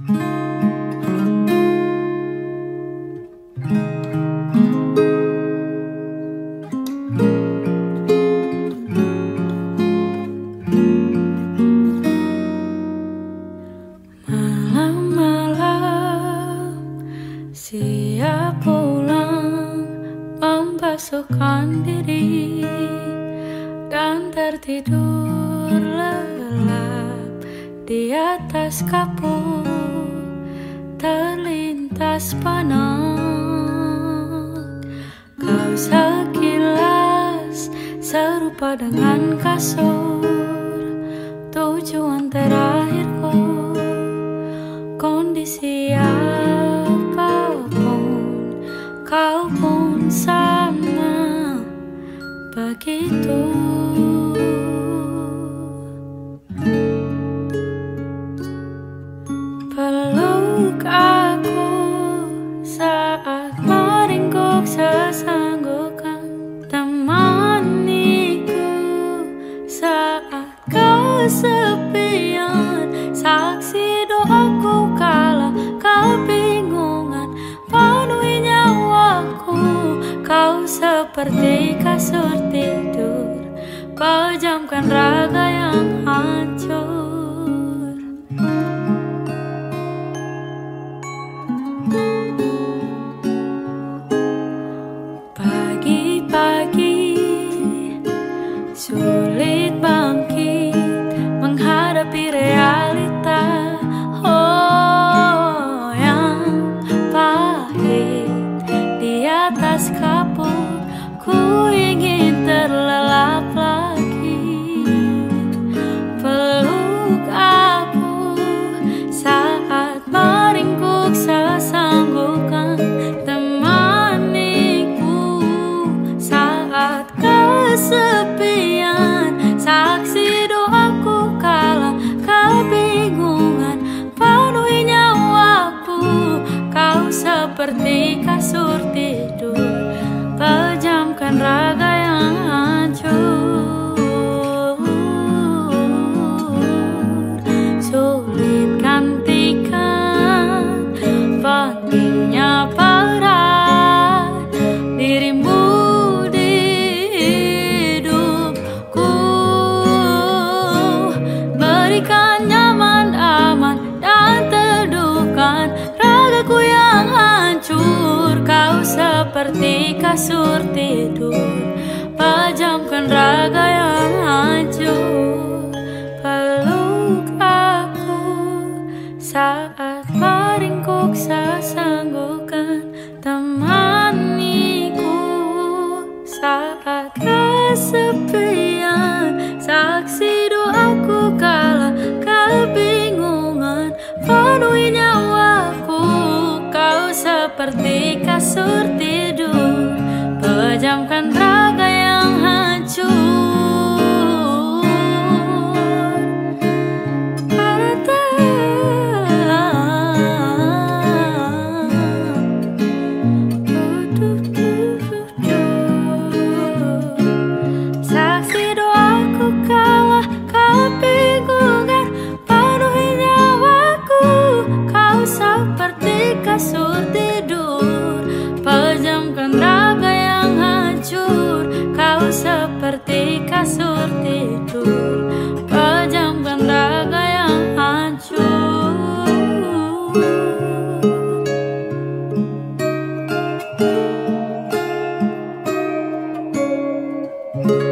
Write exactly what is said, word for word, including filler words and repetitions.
Malam-malam siap pulang, membasuhkan diri dan tertidur lelap di atas kapur. Terlintas panang kau sekilas serupa dengan kasur. Tujuan terakhirku kondisi apapun, kau pun sama begitu. Peluk aku saat meringkuk sesanggukan, temaniku saat kau sepian, saksi doaku kala kebingungan penuhi nyawaku. Kau seperti kasur tidur, pejamkan raga yang hancur. Pagi-pagi sulit bangkit menghadapi realita, oh yang pahit. Di atas kapur ku ingin terlelap lagi. Peluk aku saat meringkuk sesanggukan, temaniku saat kesepian, saksi doaku kala kebingungan penuhi nyawaku. Kau seperti kasur tidur, pejamkan raga yang hancur. Sulit gantikan pentingnya peran dirimu di hidupku. Berikan nyaman, aman, dan teduhkan ragaku yang hancur. Kau seperti kasur tidur, pejamkan raga yang hancur. Peluk aku saat meringkuk sesanggukan, temaniku saat kesepian, saksi doaku kala kebingungan penuhi nyawaku. Kau seperti kasur tidur, pejamkan raga yang hancur. Saksi doaku kala kebingungan penuhi nyawaku. Kau seperti kasur tidur, pejamkan raga yang hancur. Kau seperti kasur tidur, pejamkan raga yang hancur.